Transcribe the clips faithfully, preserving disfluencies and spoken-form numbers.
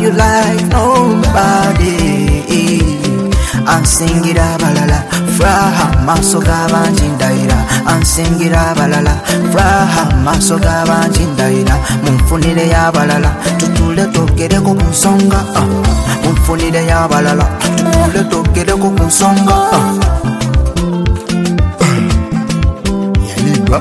you like nobody. Ansingira balala fraha maso gabanji ndaira. Ansingira balala fraha maso gabanji ndaira. Mumfunire ya balala tutule tokere ko kunsonga. Mumfunire ya balala tutule tokere ko kunsonga. Yaliba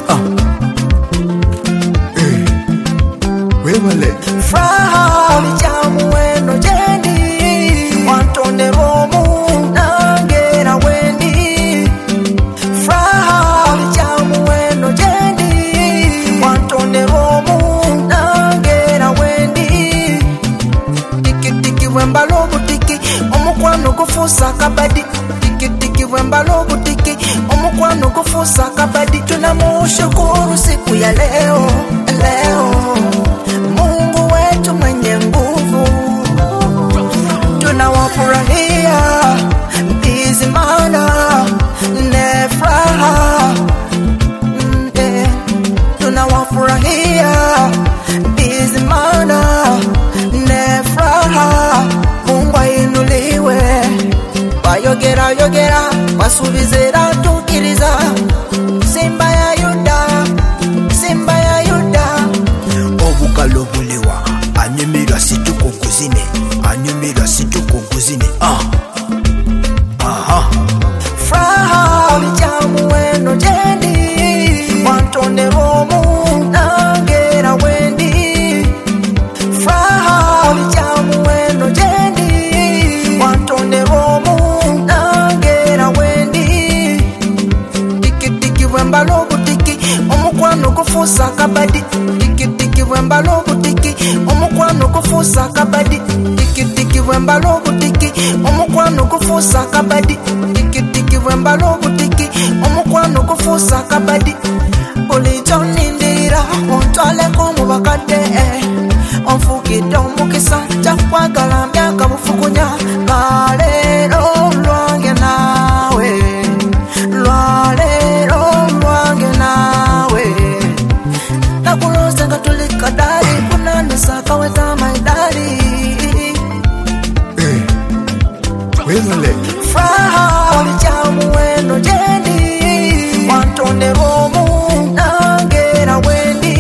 wewale fraha lijamu weno jendi wantone bomu nangera wendi. Fraha lijamu weno jendi wantone bomu nangera wendi. Tiki tiki wembalo butiki omukwano kufusa kabadi. Tiki tiki wembalo butiki omukwano kufusa kabadi. Tunamushukuru siku ya leo leo, Mungu wetu mwenye nguvu. Tunawafurahia hizi maana ne fraha. mm, Tunawafurahia hizi maana ne fraha. Mungu ainuliwe. Bayogera yogera basubizera tukiriza. Simba ya Yuda, Simba ya Yuda. Obukalo buliwa anyumira situko kuzine. Anyumira situko kuzine. Ah aha fraha lijamu weno jendi wantone bomu nangera wendi. Fraha lijamu weno jendi wantone bomu nangera wendi. Tiki tiki wembalo butiki omukwano kufusa kabadi. Tiki tiki wembalo butiki omukwano kufusa kabadi. Tiki tiki wembalo butiki omukwano kufusa kabadi. Tiki tiki wembalo butiki omukwano kufusa kabadi. Bulijo nindira ontwale ko mubakade. Onfukide omukisa kyakwagala myaka bufukunya. Kalero lwange nawe, lwalero lwange nawe. Nakuloza nga tulika dali kunanisa kaweta maidali. Eh, wezale fraha lijamu weno jendi wantone bomu nangera wendi.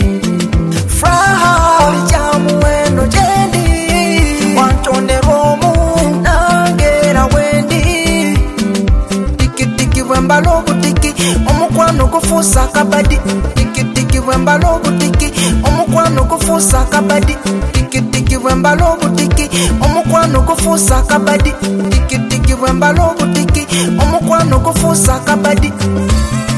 Fraha lijamu weno jendi wantone bomu nangera wendi. Tiki tiki wembalo butiki omukwano kufusa kabadi. Tiki tiki wembalo butiki omukwano kufusa kabadi. Tiki tiki wembalo butiki omukwano kufusa kabadi. Tiki tiki wembalo butiki omukwano kufusa kabadi.